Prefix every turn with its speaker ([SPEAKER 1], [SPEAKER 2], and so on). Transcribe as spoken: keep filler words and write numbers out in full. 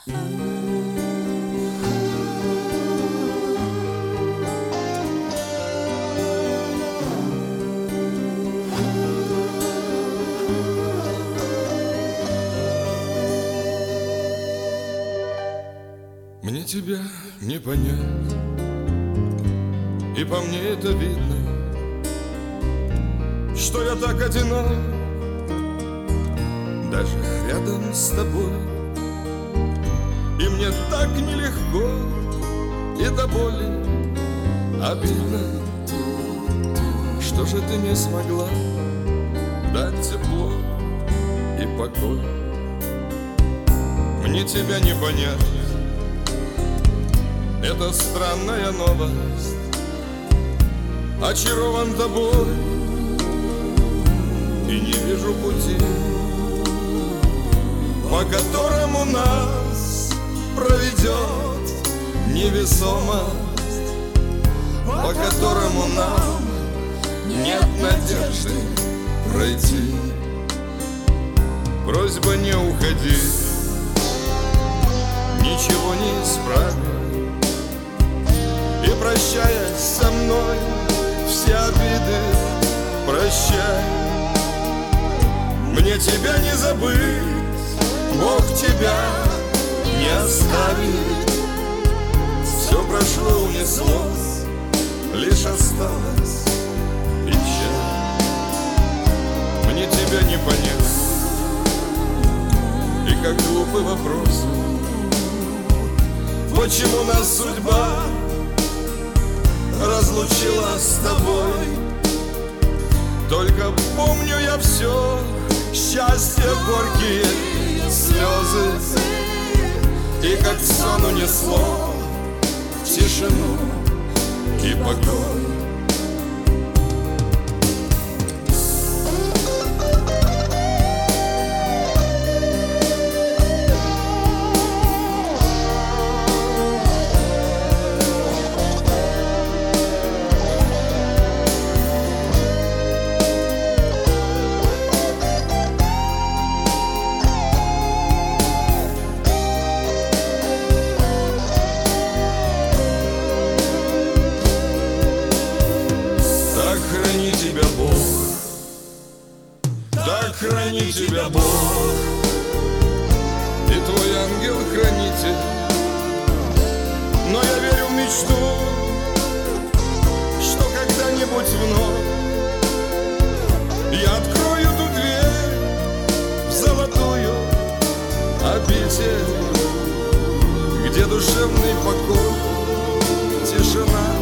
[SPEAKER 1] Мне тебя не понять, и по мне это видно, что я так одинок, даже рядом с тобой. И мне так нелегко, и до боли обидно. Что же ты не смогла дать тепло и покой? Мне тебя не понять, это странная новость. Очарован тобой и не вижу пути, по которому нас проведет невесомость, по которому нам нет надежды пройти. Просьба не уходи, ничего не исправить. И прощаясь со мной, все обиды прощай. Мне тебя не забыть, Бог тебя не оставит. Все прошло, унеслось, лишь осталась печаль. Мне тебя не понять, и как глупый вопрос, почему нас судьба разлучила с тобой. Только помню я все, счастье, горькие слезы, и как сон унесло тишину и покой. Храни тебя Бог, так храни тебя Бог, и твой ангел-хранитель. Но я верю в мечту, что когда-нибудь вновь я открою ту дверь в золотую обитель, где душевный покой, тишина